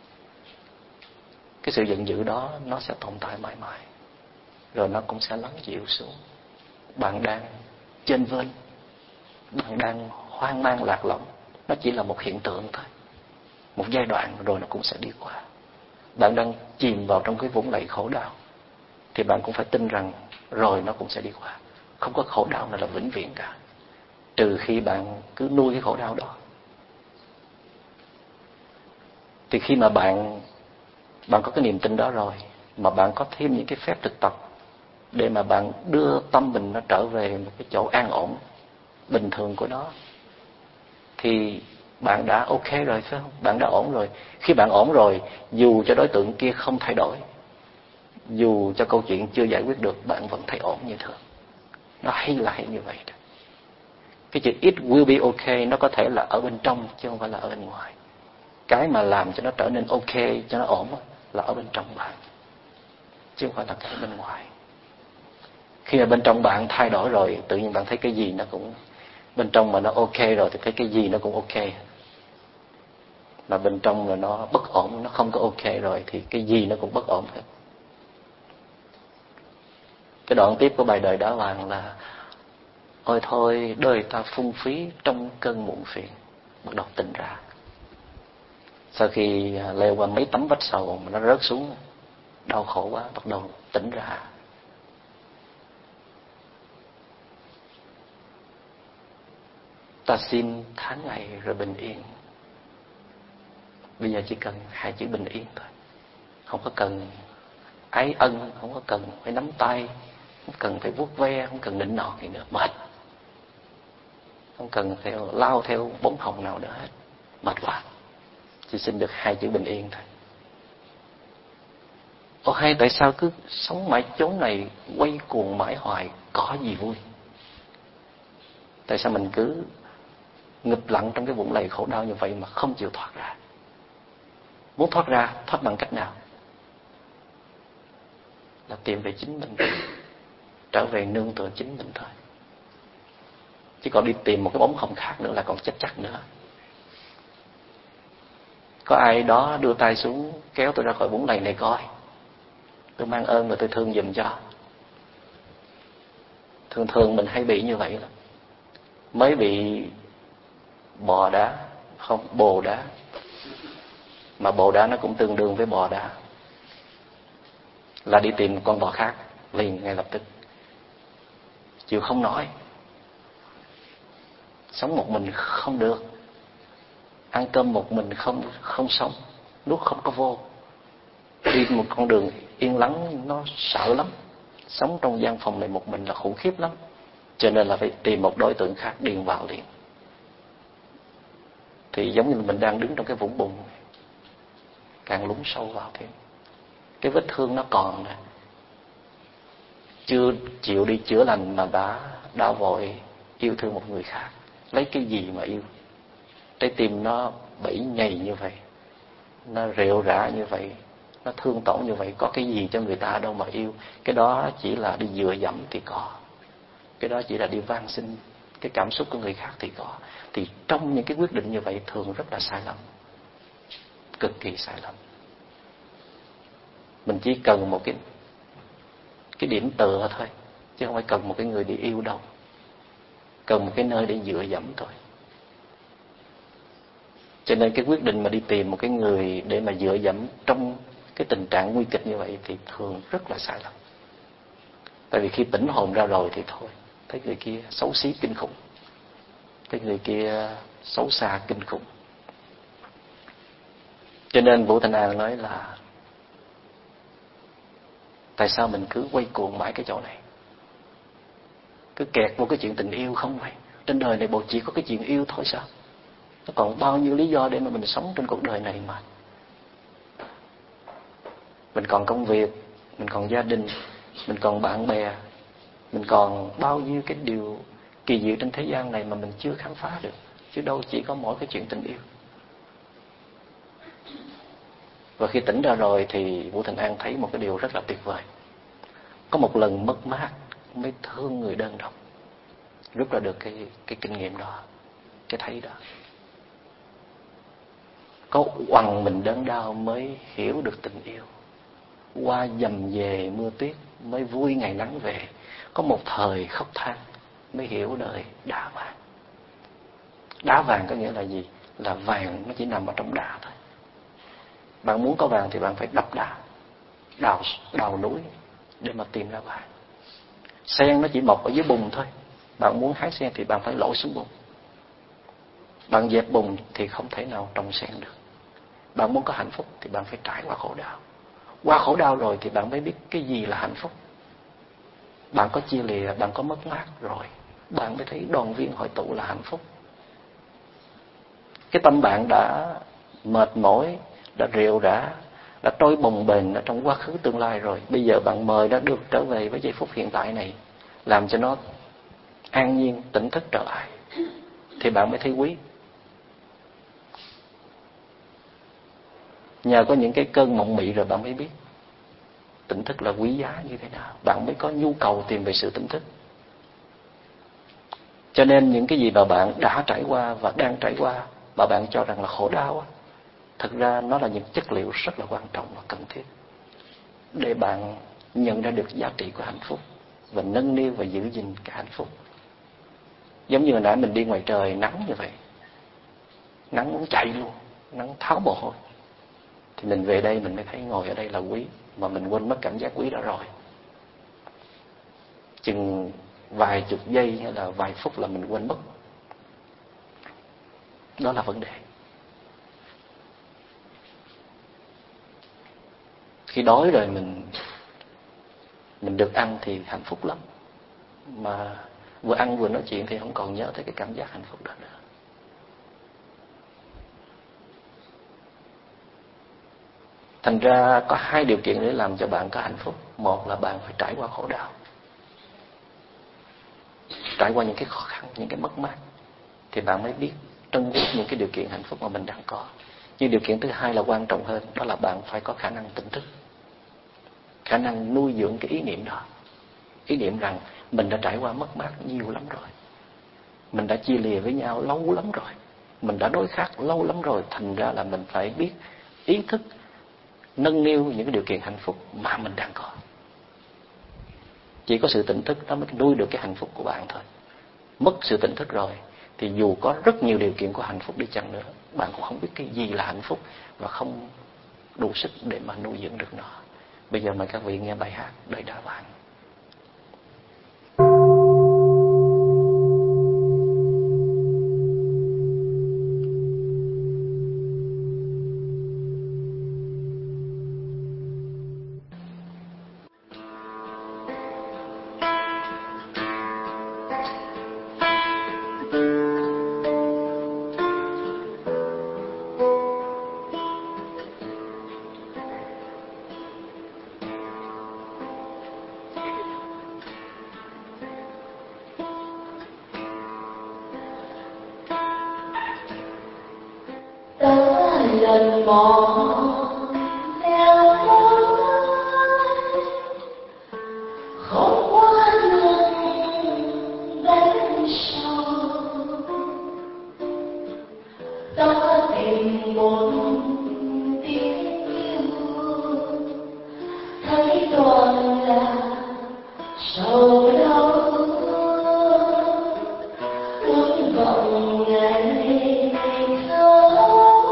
cái sự giận dữ đó nó sẽ tồn tại mãi mãi, rồi nó cũng sẽ lắng dịu xuống. Bạn đang chênh vênh, bạn đang hoang mang lạc lõng, nó chỉ là một hiện tượng thôi, một giai đoạn rồi nó cũng sẽ đi qua. Bạn đang chìm vào trong cái vũng lầy khổ đau thì bạn cũng phải tin rằng rồi nó cũng sẽ đi qua. Không có khổ đau nào là vĩnh viễn cả, trừ khi bạn cứ nuôi cái khổ đau đó. Thì khi mà bạn có cái niềm tin đó rồi, mà bạn có thêm những cái phép thực tập để mà bạn đưa tâm mình nó trở về một cái chỗ an ổn bình thường của nó, thì bạn đã ok rồi, phải không? Bạn đã ổn rồi. Khi bạn ổn rồi, dù cho đối tượng kia không thay đổi, dù cho câu chuyện chưa giải quyết được, bạn vẫn thấy ổn như thường. Nó hay là hay như vậy đó. Cái chữ it will be okay nó có thể là ở bên trong chứ không phải là ở bên ngoài. Cái mà làm cho nó trở nên ok, cho nó ổn là ở bên trong bạn, chứ không phải là cái bên ngoài. Khi mà bên trong bạn thay đổi rồi, tự nhiên bạn thấy cái gì nó cũng, bên trong mà nó ok rồi thì thấy cái gì nó cũng ok. Mà bên trong là nó bất ổn, nó không có ok rồi thì cái gì nó cũng bất ổn hết. Cái đoạn tiếp của bài Đời Đá Vàng là: ôi thôi đời ta phung phí trong cơn muộn phiền. Bắt đầu tỉnh ra. Sau khi leo qua mấy tấm vách sầu mà nó rớt xuống, đau khổ quá, bắt đầu tỉnh ra. Ta xin tháng ngày rồi bình yên. Bây giờ chỉ cần hai chữ bình yên thôi. Không có cần ái ân, không có cần phải nắm tay, không cần phải vuốt ve, không cần nịnh nọt gì nữa, mệt. Không cần lao theo bóng hồng nào nữa hết, mệt quá. Chỉ xin được hai chữ bình yên thôi. Ồ hay, tại sao cứ sống mãi chốn này, quay cuồng mãi hoài, có gì vui? Tại sao mình cứ ngập lặng trong cái vũng lầy khổ đau như vậy mà không chịu thoát ra? Muốn thoát ra, thoát bằng cách nào? Là tìm về chính mình, trở về nương tựa chính mình thôi. Chứ còn đi tìm một cái bóng hồng khác nữa là còn chết chắc nữa. Có ai đó đưa tay xuống kéo tôi ra khỏi vũng lầy này coi, tôi mang ơn và tôi thương giùm cho. Thường thường mình hay bị như vậy lắm. Mới bị bò đá, không, bồ đá. Mà bồ đá nó cũng tương đương với bò đá, là đi tìm một con bò khác liền ngay lập tức. Chịu không nổi, sống một mình không được, ăn cơm một mình không sống, nuốt không có vô. Đi một con đường yên lắng nó sợ lắm. Sống trong gian phòng này một mình là khủng khiếp lắm. Cho nên là phải tìm một đối tượng khác điền vào liền. Thì giống như mình đang đứng trong cái vũng bùn, càng lún sâu vào thêm. Cái vết thương nó còn nè, chưa chịu đi chữa lành mà đã vội yêu thương một người khác. Lấy cái gì mà yêu? Trái tim nó bẫy nhầy như vậy, nó rệu rã như vậy, nó thương tổn như vậy, có cái gì cho người ta đâu mà yêu. Cái đó chỉ là đi dựa dẫm thì có, cái đó chỉ là đi van xin cái cảm xúc của người khác thì có. Thì trong những cái quyết định như vậy thường rất là sai lầm, cực kỳ sai lầm. Mình chỉ cần một cái điểm tựa thôi, chứ không phải cần một cái người để yêu đâu. Cần một cái nơi để dựa dẫm thôi. Cho nên cái quyết định mà đi tìm một cái người để mà dựa dẫm trong cái tình trạng nguy kịch như vậy thì thường rất là sai lầm. Tại vì khi tỉnh hồn ra rồi thì thôi, thấy người kia xấu xí kinh khủng, thấy người kia xấu xa kinh khủng. Cho nên Vũ Thanh An nói là tại sao mình cứ quay cuồng mãi cái chỗ này, cứ kẹt vô cái chuyện tình yêu không vậy? Trên đời này bộ chỉ có cái chuyện yêu thôi sao? Nó còn bao nhiêu lý do để mà mình sống trên cuộc đời này mà. Mình còn công việc, mình còn gia đình, mình còn bạn bè, mình còn bao nhiêu cái điều kỳ diệu trên thế gian này mà mình chưa khám phá được. Chứ đâu chỉ có mỗi cái chuyện tình yêu. Và khi tỉnh ra rồi thì Vũ Thành An thấy một cái điều rất là tuyệt vời. Có một lần mất mát mới thương người đơn độc. Rút ra được cái kinh nghiệm đó, cái thấy đó. Có oằn mình đớn đau mới hiểu được tình yêu. Qua dầm về mưa tuyết mới vui ngày nắng về. Có một thời khóc than mới hiểu đời đá vàng. Đá vàng có nghĩa là gì? Là vàng nó chỉ nằm ở trong đá thôi. Bạn muốn có vàng thì bạn phải đập đá, đào núi để mà tìm ra vàng. Sen nó chỉ mọc ở dưới bùn thôi. Bạn muốn hái sen thì bạn phải lội xuống bùn. Bạn dẹp bùn thì không thể nào trồng sen được. Bạn muốn có hạnh phúc thì bạn phải trải qua khổ đau. Qua khổ đau rồi thì bạn mới biết cái gì là hạnh phúc. Bạn có chia lìa, bạn có mất mát rồi, bạn mới thấy đoàn viên hội tụ là hạnh phúc. Cái tâm bạn đã mệt mỏi, đã rệu rã, đã trôi bồng bềnh ở trong quá khứ tương lai rồi. Bây giờ bạn mời nó được trở về với giây phút hiện tại này, làm cho nó an nhiên, tỉnh thức trở lại, thì bạn mới thấy quý. Nhờ có những cái cơn mộng mị rồi bạn mới biết tỉnh thức là quý giá như thế nào. Bạn mới có nhu cầu tìm về sự tỉnh thức. Cho nên những cái gì mà bạn đã trải qua và đang trải qua mà bạn cho rằng là khổ đau, thực ra nó là những chất liệu rất là quan trọng và cần thiết để bạn nhận ra được giá trị của hạnh phúc và nâng niu và giữ gìn cái hạnh phúc. Giống như hồi nãy mình đi ngoài trời nắng như vậy, nắng muốn chạy luôn, nắng tháo mồ hôi, thì mình về đây mình mới thấy ngồi ở đây là quý, mà mình quên mất cảm giác quý đó rồi. Chừng vài chục giây hay là vài phút là mình quên mất. Đó là vấn đề. Khi đói rồi mình được ăn thì hạnh phúc lắm. Mà vừa ăn vừa nói chuyện thì không còn nhớ tới cái cảm giác hạnh phúc đó nữa. Thành ra có hai điều kiện để làm cho bạn có hạnh phúc. Một là bạn phải trải qua khổ đau, trải qua những cái khó khăn, những cái mất mát, thì bạn mới biết trân quý những cái điều kiện hạnh phúc mà mình đang có. Nhưng điều kiện thứ hai là quan trọng hơn, đó là bạn phải có khả năng tỉnh thức, khả năng nuôi dưỡng cái ý niệm đó. Ý niệm rằng mình đã trải qua mất mát nhiều lắm rồi, mình đã chia lìa với nhau lâu lắm rồi, mình đã đối khác lâu lắm rồi. Thành ra là mình phải biết ý thức nâng niu những cái điều kiện hạnh phúc mà mình đang có. Chỉ có sự tỉnh thức nó mới nuôi được cái hạnh phúc của bạn thôi. Mất sự tỉnh thức rồi thì dù có rất nhiều điều kiện của hạnh phúc đi chăng nữa, bạn cũng không biết cái gì là hạnh phúc và không đủ sức để mà nuôi dưỡng được nó. Bây giờ mời các vị nghe bài hát Đời Đá Vàng. lần bỏ leo không qua đường đánh sâu ta tìm một tiếng yêu thấy toàn là sầu đau ước vọng ngày thâu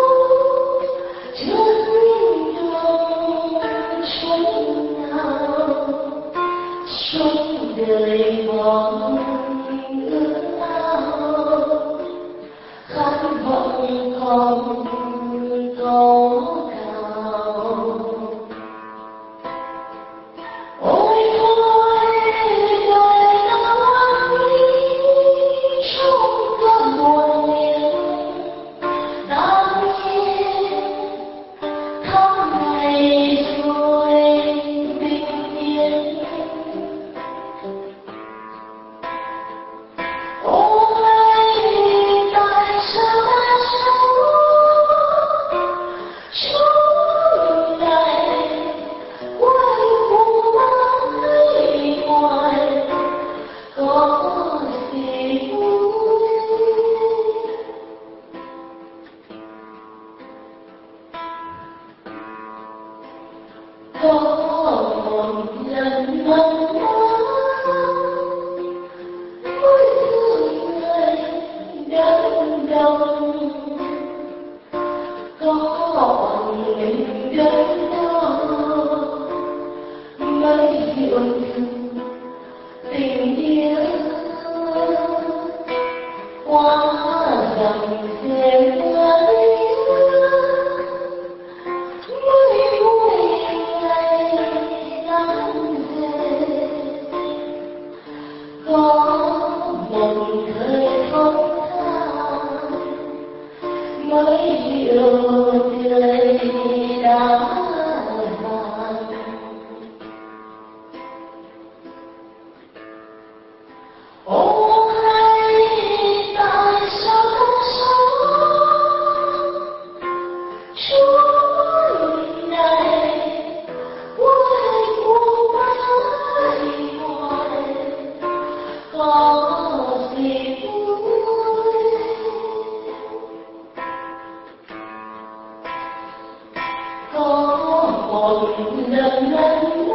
trước đường chúng nào suốt đời mong ước ao khát vọng còn có cao. Ôi thôi đời nói trong cơn buồn miên đang nhiên tháng ngày rồi bình yên. Ôi tại sao ta sống suốt ngày quay buồn mãi ngoài có gì vui. Có một lần mong mới thương người đớn đau có mình đớn đau mới hiểu được tình yêu qua dòng thêm ấy mới vui ngày nắng về. Có một thời không than mới hiểu đời đã vàng. Ô hay tại sao ta sống suốt ngày quay cuồng mãi ngoài có gì vui. Có một lần lần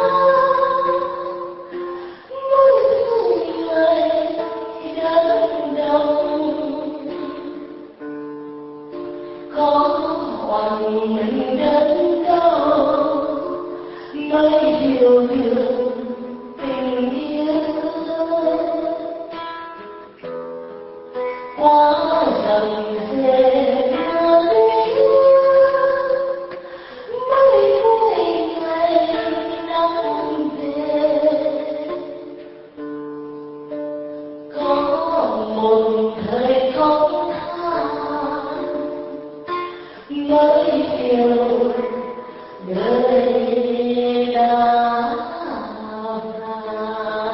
mới thương người đớn đau có hoàn mình đớn đau mới hiểu được tình yêu qua dòng dê mới vui ngày nắng về. Có một thời không than mới hiểu đời đã vàng.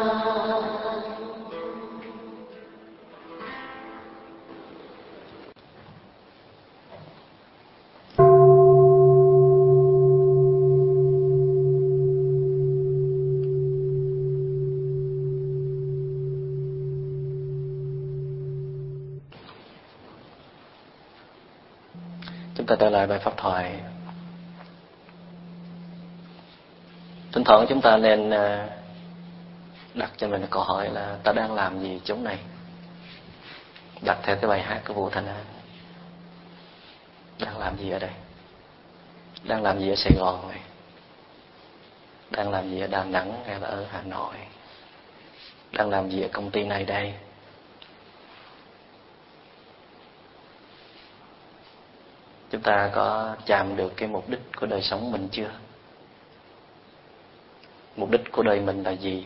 Chúng ta trở lại bài pháp thoại. Thỉnh thoảng chúng ta nên đặt cho mình câu hỏi là ta đang làm gì chỗ này, đặt theo cái bài hát của Vũ Thanh An. Đang làm gì ở đây? Đang làm gì ở Sài Gòn này? Đang làm gì ở Đà Nẵng hay là ở Hà Nội? Đang làm gì ở công ty này đây? Chúng ta có chạm được cái mục đích của đời sống mình chưa? Mục đích của đời mình là gì?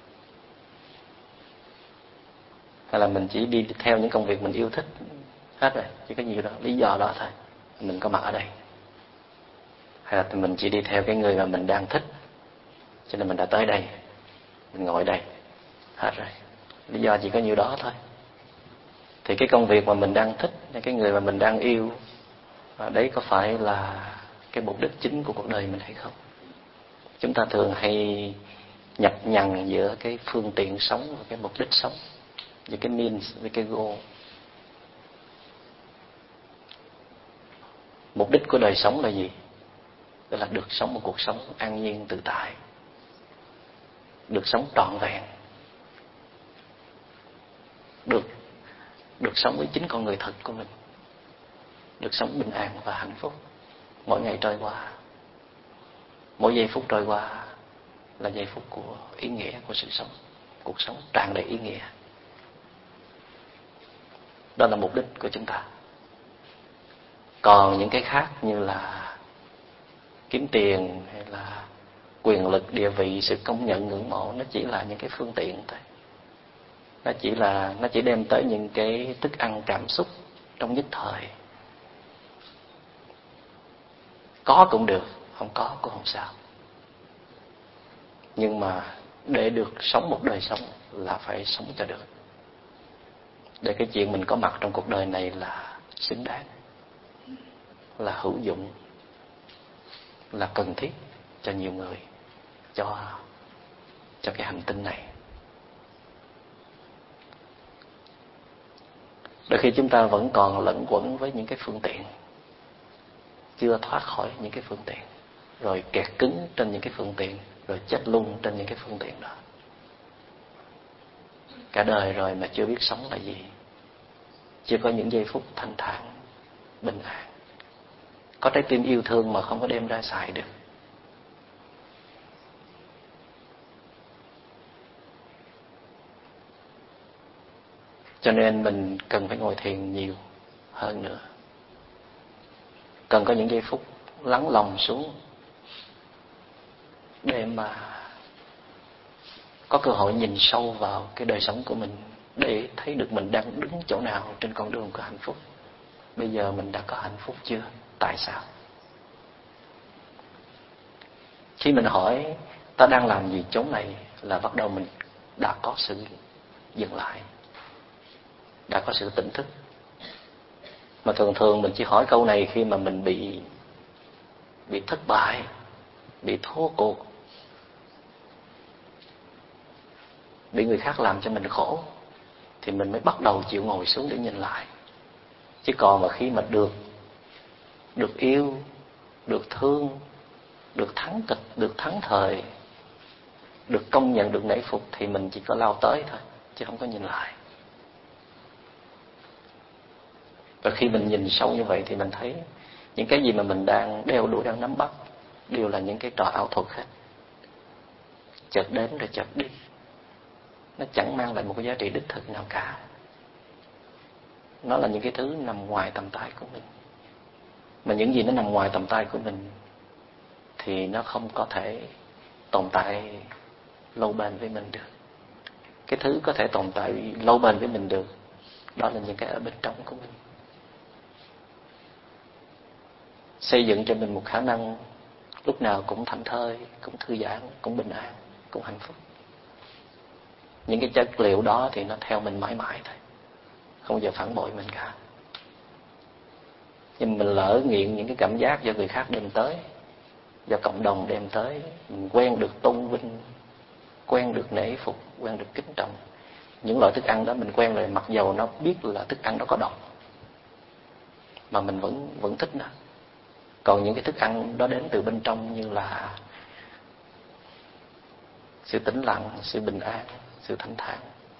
Hay là mình chỉ đi theo những công việc mình yêu thích hết rồi, chỉ có nhiều đó, lý do đó thôi mình có mặt ở đây? Hay là mình chỉ đi theo cái người mà mình đang thích, cho nên mình đã tới đây, mình ngồi đây hết rồi, lý do chỉ có nhiêu đó thôi. Thì cái công việc mà mình đang thích, cái người mà mình đang yêu, Và đấy có phải là cái mục đích chính của cuộc đời mình hay không? Chúng ta thường hay nhập nhằng giữa cái phương tiện sống và cái mục đích sống, giữa cái means với cái goal. Mục đích của đời sống là gì? Đó là được sống một cuộc sống an nhiên tự tại, được sống trọn vẹn, được sống với chính con người thật của mình, được sống bình an và hạnh phúc. Mỗi ngày trôi qua, mỗi giây phút trôi qua là giây phút của ý nghĩa của sự sống, cuộc sống tràn đầy ý nghĩa. Đó là mục đích của chúng ta. Còn những cái khác như là kiếm tiền hay là quyền lực, địa vị, sự công nhận, ngưỡng mộ, nó chỉ là những cái phương tiện thôi. Nó chỉ đem tới những cái thức ăn cảm xúc trong nhất thời. Có cũng được, không có cũng không sao. Nhưng mà để được sống một đời sống là phải sống cho được, để cái chuyện mình có mặt trong cuộc đời này là xứng đáng, là hữu dụng, là cần thiết cho nhiều người, cho cái hành tinh này. Đôi khi chúng ta vẫn còn lẫn quẩn với những cái phương tiện, chưa thoát khỏi những cái phương tiện, rồi kẹt cứng trên những cái phương tiện, rồi chết luôn trên những cái phương tiện đó. Cả đời rồi mà chưa biết sống là gì, chưa có những giây phút thanh thản, bình an, có trái tim yêu thương mà không có đem ra xài được. Cho nên mình cần phải ngồi thiền nhiều hơn nữa, cần có những giây phút lắng lòng xuống để mà có cơ hội nhìn sâu vào cái đời sống của mình, để thấy được mình đang đứng chỗ nào trên con đường của hạnh phúc. Bây giờ mình đã có hạnh phúc chưa? Tại sao? Khi mình hỏi ta đang làm gì chốn này là bắt đầu mình đã có sự dừng lại, đã có sự tỉnh thức. Mà thường thường mình chỉ hỏi câu này khi mà mình bị thất bại, bị thua cuộc, bị người khác làm cho mình khổ, thì mình mới bắt đầu chịu ngồi xuống để nhìn lại. Chứ còn mà khi mà được yêu, được thương, được thắng kịch, được thắng thời, được công nhận, được nể phục, thì mình chỉ có lao tới thôi, chứ không có nhìn lại. Và khi mình nhìn sâu như vậy thì mình thấy những cái gì mà mình đang đeo đuổi, đang nắm bắt đều là những cái trò ảo thuật hết. Chợt đến rồi chợt đi, nó chẳng mang lại một cái giá trị đích thực nào cả. Nó là những cái thứ nằm ngoài tầm tay của mình. Mà những gì nó nằm ngoài tầm tay của mình thì nó không có thể tồn tại lâu bền với mình được. Cái thứ có thể tồn tại lâu bền với mình được, đó là những cái ở bên trong của mình. Xây dựng cho mình một khả năng lúc nào cũng thảnh thơi, cũng thư giãn, cũng bình an, cũng hạnh phúc. Những cái chất liệu đó thì nó theo mình mãi mãi thôi, không bao giờ phản bội mình cả. Nhưng mình lỡ nghiện những cái cảm giác do người khác đem tới, do cộng đồng đem tới, mình quen được tôn vinh, quen được nể phục, quen được kính trọng. Những loại thức ăn đó mình quen rồi, mặc dầu nó biết là thức ăn đó có độc, mà mình vẫn thích nó. Còn những cái thức ăn đó đến từ bên trong, như là sự tĩnh lặng, sự bình an, sự thanh thản,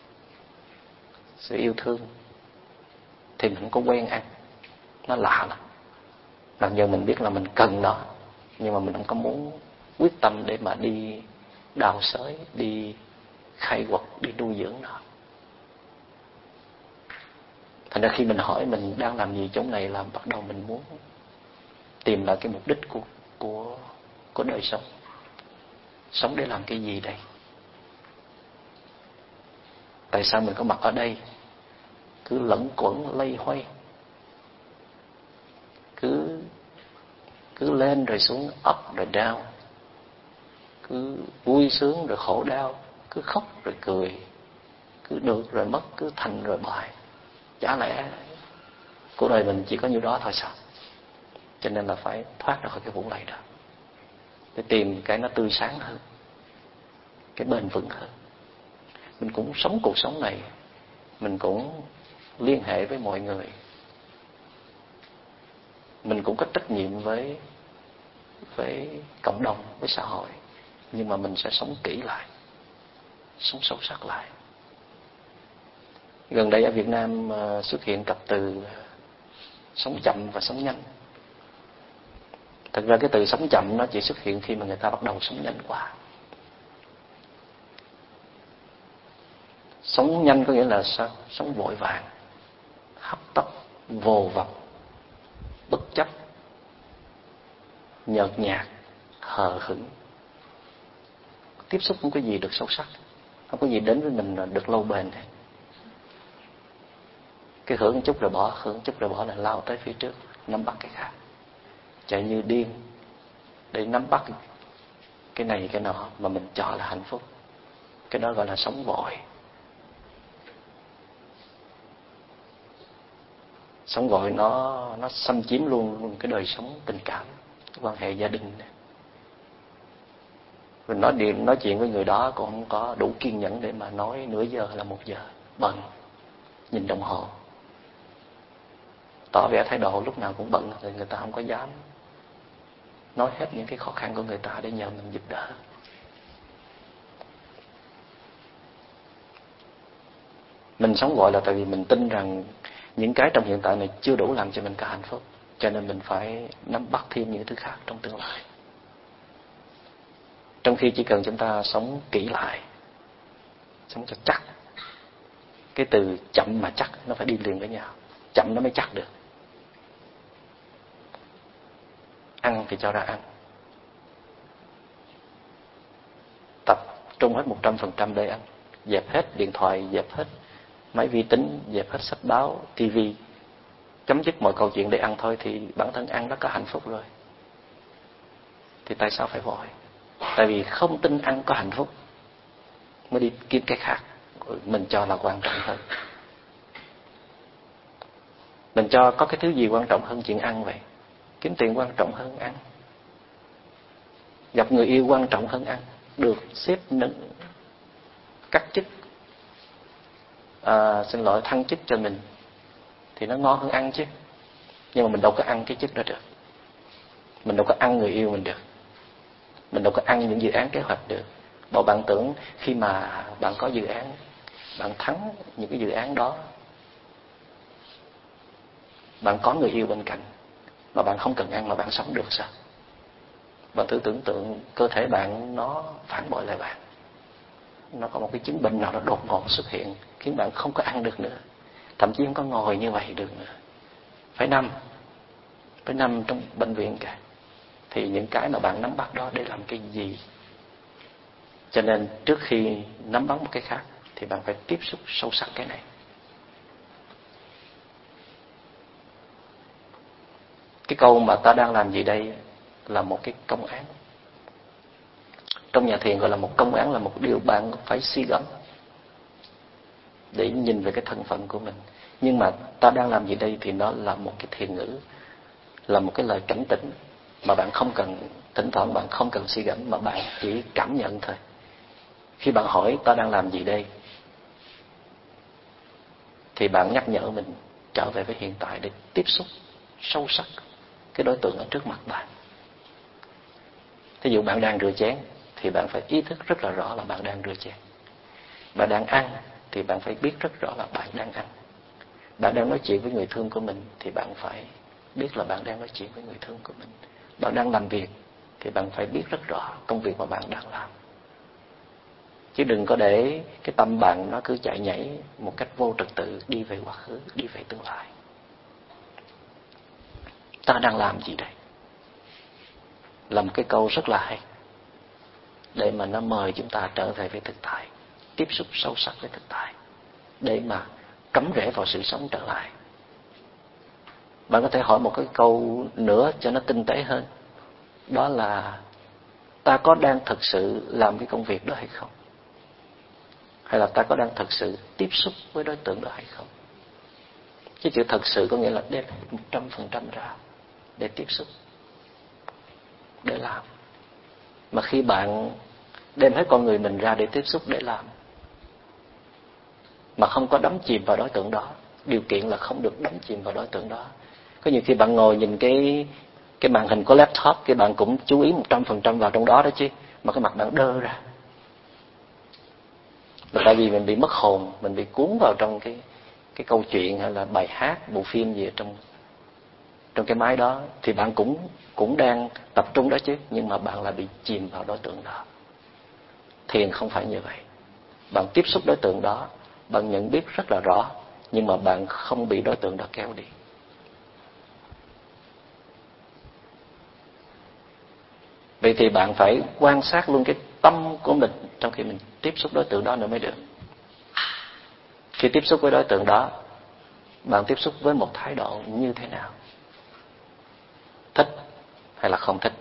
sự yêu thương, thì mình không có quen ăn. Nó lạ lắm. Mặc dù mình biết là mình cần nó, nhưng mà mình không có muốn quyết tâm để mà đi đào xới, đi khai quật, đi nuôi dưỡng nó. Thành ra khi mình hỏi mình đang làm gì chỗ này, là bắt đầu mình muốn tìm lại cái mục đích của đời sống. Sống để làm cái gì đây? Tại sao mình có mặt ở đây? Cứ lẫn quẩn lây hoay, cứ lên rồi xuống, up rồi down, cứ vui sướng rồi khổ đau, cứ khóc rồi cười, cứ được rồi mất, cứ thành rồi bại. Chả lẽ cuộc đời mình chỉ có nhiêu đó thôi sao? Cho nên là phải thoát ra khỏi cái vũng lầy đó, để tìm cái nó tươi sáng hơn, cái bền vững hơn. Mình cũng sống cuộc sống này, mình cũng liên hệ với mọi người, mình cũng có trách nhiệm với cộng đồng, với xã hội, nhưng mà mình sẽ sống kỹ lại, sống sâu sắc lại. Gần đây ở Việt Nam xuất hiện cặp từ sống chậm và sống nhanh. Thật ra cái từ sống chậm nó chỉ xuất hiện khi mà người ta bắt đầu sống nhanh quá. Sống nhanh có nghĩa là sao? Sống vội vàng, hấp tấp, vồ vập, bất chấp, nhợt nhạt, hờ hững. Tiếp xúc không có gì được sâu sắc, không có gì đến với mình là được lâu bền. Cái hưởng một chút rồi bỏ, hưởng một chút rồi bỏ là lao tới phía trước, nắm bắt cái khác, chạy như điên để nắm bắt cái này cái nọ mà mình cho là hạnh phúc. Cái đó gọi là sống vội. Sống vội nó xâm chiếm luôn cái đời sống tình cảm, quan hệ gia đình. Mình nói chuyện với người đó cũng không có đủ kiên nhẫn để mà nói nửa giờ là 1 giờ, bận, nhìn đồng hồ, tỏ vẻ thái độ lúc nào cũng bận, thì người ta không có dám nói hết những cái khó khăn của người ta để nhờ mình giúp đỡ. Mình sống vội là tại vì mình tin rằng những cái trong hiện tại này chưa đủ làm cho mình có hạnh phúc, cho nên mình phải nắm bắt thêm những thứ khác trong tương lai. Trong khi chỉ cần chúng ta sống kỹ lại, sống cho chắc. Cái từ chậm mà chắc nó phải đi liền với nhau, chậm nó mới chắc được. Ăn thì cho ra ăn, tập trung hết 100% để ăn, dẹp hết điện thoại, dẹp hết máy vi tính, dẹp hết sách báo, tivi, chấm dứt mọi câu chuyện để ăn thôi, thì bản thân ăn nó có hạnh phúc rồi. Thì tại sao phải vội? Tại vì không tin ăn có hạnh phúc mới đi kiếm cái khác mình cho là quan trọng hơn. Mình cho có cái thứ gì quan trọng hơn chuyện ăn vậy? Kiếm tiền quan trọng hơn ăn, gặp người yêu quan trọng hơn ăn, được sếp cắt chức, thăng chức cho mình thì nó ngon hơn ăn chứ. Nhưng mà mình đâu có ăn cái chức đó được, mình đâu có ăn người yêu mình được, mình đâu có ăn những dự án kế hoạch được. Bảo bạn tưởng khi mà bạn có dự án, bạn thắng những cái dự án đó, bạn có người yêu bên cạnh mà bạn không cần ăn mà bạn sống được sao? Bạn thử tưởng tượng cơ thể bạn nó phản bội lại bạn, nó có một cái chứng bệnh nào đó đột ngột xuất hiện khiến bạn không có ăn được nữa, thậm chí không có ngồi như vậy được nữa, phải nằm trong bệnh viện cả. Thì những cái mà bạn nắm bắt đó để làm cái gì? Cho nên trước khi nắm bắt một cái khác thì bạn phải tiếp xúc sâu sắc cái này. Cái câu mà ta đang làm gì đây là một cái công án. Trong nhà thiền gọi là một công án, là một điều bạn phải suy gẫm để nhìn về cái thân phận của mình. Nhưng mà ta đang làm gì đây thì nó là một cái thiền ngữ, là một cái lời cảnh tỉnh mà bạn không cần, thỉnh thoảng bạn không cần suy gẫm mà bạn chỉ cảm nhận thôi. Khi bạn hỏi ta đang làm gì đây thì bạn nhắc nhở mình trở về với hiện tại để tiếp xúc sâu sắc cái đối tượng ở trước mặt bạn. Thí dụ bạn đang rửa chén thì bạn phải ý thức rất là rõ là bạn đang rửa chén. Bạn đang ăn thì bạn phải biết rất rõ là bạn đang ăn. Bạn đang nói chuyện với người thương của mình thì bạn phải biết là bạn đang nói chuyện với người thương của mình. Bạn đang làm việc thì bạn phải biết rất rõ công việc mà bạn đang làm. Chứ đừng có để cái tâm bạn nó cứ chạy nhảy một cách vô trật tự, đi về quá khứ, đi về tương lai. Ta đang làm gì đây? Là một cái câu rất là hay để mà nó mời chúng ta trở về với thực tại, tiếp xúc sâu sắc với thực tại, để mà cắm rễ vào sự sống trở lại. Bạn có thể hỏi một cái câu nữa cho nó tinh tế hơn, đó là ta có đang thực sự làm cái công việc đó hay không? Hay là ta có đang thực sự tiếp xúc với đối tượng đó hay không? Chứ chữ thật sự có nghĩa là đem 100% ra. để tiếp xúc, để làm. Mà khi bạn đem hết con người mình ra để tiếp xúc, để làm, mà không có đắm chìm vào đối tượng đó, điều kiện là không được đắm chìm vào đối tượng đó. Có nhiều khi bạn ngồi nhìn cái màn hình của laptop, cái bạn cũng chú ý 100% vào trong đó đó chứ, mà cái mặt bạn đơ ra. Là tại vì mình bị mất hồn, mình bị cuốn vào trong cái câu chuyện hay là bài hát, bộ phim gì ở trong cái máy đó, thì bạn cũng đang tập trung đó chứ, nhưng mà bạn lại bị chìm vào đối tượng đó. Thiền không phải như vậy. Bạn tiếp xúc đối tượng đó, bạn nhận biết rất là rõ, nhưng mà bạn không bị đối tượng đó kéo đi. Vậy thì bạn phải quan sát luôn cái tâm của mình trong khi mình tiếp xúc đối tượng đó nữa mới được. Khi tiếp xúc với đối tượng đó, bạn tiếp xúc với một thái độ như thế nào? Thích hay là không thích?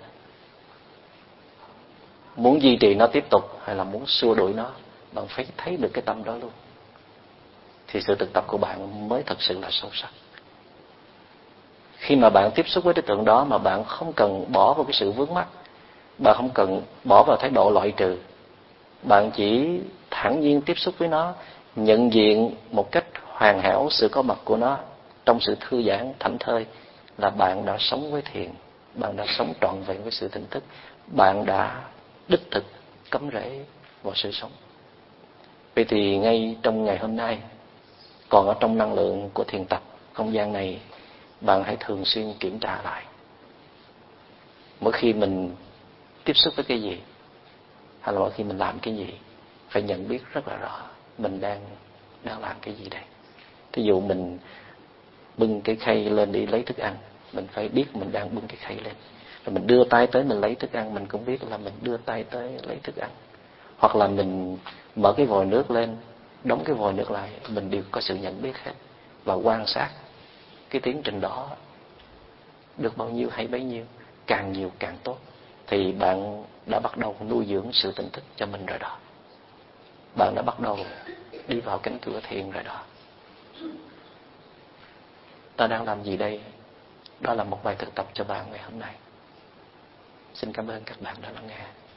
Muốn duy trì nó tiếp tục hay là muốn xua đuổi nó? Bạn phải thấy được cái tâm đó luôn, thì sự thực tập của bạn mới thật sự là sâu sắc. Khi mà bạn tiếp xúc với đối tượng đó mà bạn không cần bỏ vào cái sự vướng mắc, bạn không cần bỏ vào thái độ loại trừ, bạn chỉ thản nhiên tiếp xúc với nó, nhận diện một cách hoàn hảo sự có mặt của nó trong sự thư giãn thảnh thơi, là bạn đã sống với thiền, bạn đã sống trọn vẹn với sự tỉnh thức, bạn đã đích thực cắm rễ vào sự sống. Vậy thì ngay trong ngày hôm nay, còn ở trong năng lượng của thiền tập không gian này, bạn hãy thường xuyên kiểm tra lại. Mỗi khi mình tiếp xúc với cái gì, hay là mỗi khi mình làm cái gì, phải nhận biết rất là rõ mình đang làm cái gì đây. Thí dụ mình bưng cái khay lên đi lấy thức ăn, mình phải biết mình đang bưng cái khay lên. Rồi mình đưa tay tới mình lấy thức ăn, mình cũng biết là mình đưa tay tới lấy thức ăn. Hoặc là mình mở cái vòi nước lên, đóng cái vòi nước lại, mình đều có sự nhận biết hết. Và quan sát cái tiến trình đó được bao nhiêu hay bấy nhiêu, càng nhiều càng tốt. Thì bạn đã bắt đầu nuôi dưỡng sự tỉnh thức cho mình rồi đó. Bạn đã bắt đầu đi vào cánh cửa thiền rồi đó. Ta đang làm gì đây? Đó là một bài thực tập cho bạn ngày hôm nay. Xin cảm ơn các bạn đã lắng nghe.